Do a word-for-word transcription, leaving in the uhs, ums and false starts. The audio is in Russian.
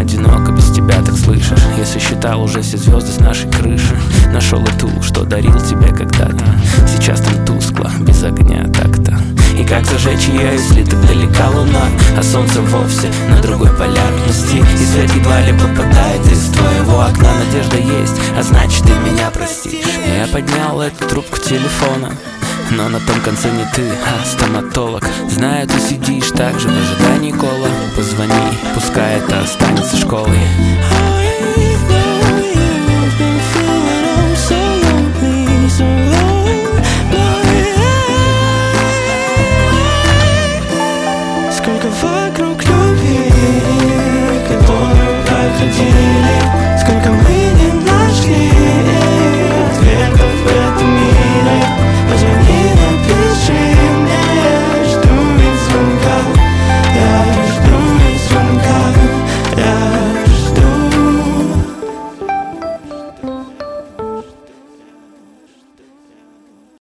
одиноко без тебя, так слышишь? Если считал уже все звезды с нашей крыши, нашел и ту, что дарил тебе когда-то. Сейчас там тускло, без огня так-то. И как зажечь ее, если так далека луна, а солнце вовсе на другой полярности, и свет едва ли попадает из твоего окна. Надежда есть, а значит ты меня простишь. Я поднял эту трубку телефона, но на том конце не ты, а стоматолог. Знаю, ты сидишь так же в ожидании кола. Позвони, пускай это останется школой. Сколько вокруг любви, которую проходили, сколько мы